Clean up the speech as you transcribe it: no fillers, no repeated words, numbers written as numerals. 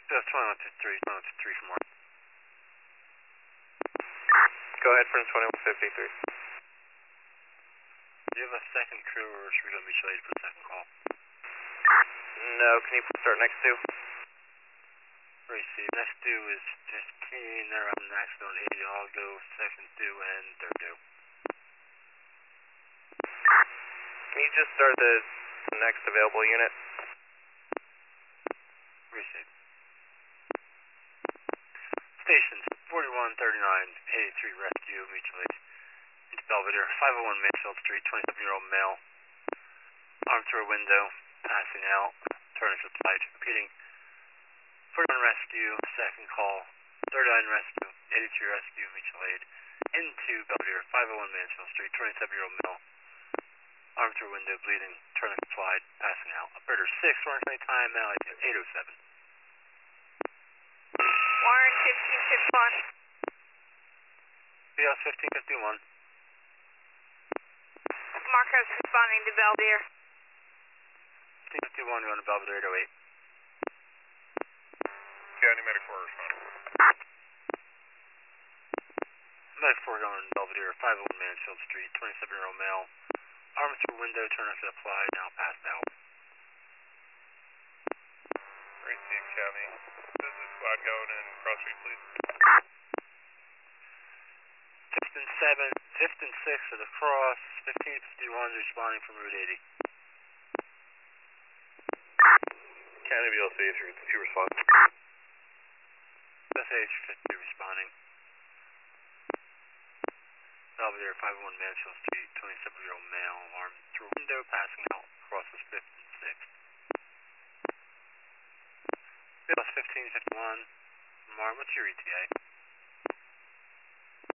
That's 2153, 2153 for more. Go ahead, Prince 2153. Do you have a second crew, or should we go mutual aid for the second call? No, can you start next two? Receive. Next due is 15, they're on Nashville 80, I'll go second due and third due. Can you just start the next available unit? Receive. Stations 4139, 83 rescue, mutual aid. Into Belvedere, 501 Mansfield Street, 27-year-old male. Arm through a window, passing out, turning to the light, repeating. 41 rescue, second call, 39 rescue, 83 rescue, mutual aid. Into Belvedere, 501 Mansfield Street, 27-year-old male. Arm through window, bleeding, turning to slide, passing out. Operator 6, Warren County time, now at 807. Warren 1551. BS 1551. Marcos responding to Belvedere. 1551, going to Belvedere 808. County Medic 4 responding. Medic 4 going to Belvedere, 501 Mansfield Street, 27-year-old male. Arm through window, turn off to the fly, now passed out. Receive County. This is squad going in cross street, please. 5th and 7, 5th and 6 at the cross, 1551 responding from Route 80. County BLC, if you respond. SH 50 responding. Belvedere, 501 Mansfield Street, 27-year-old male, armed through a window, passing out, crosses 5th and 6th. BLS 1551, Mark, what's your ETA?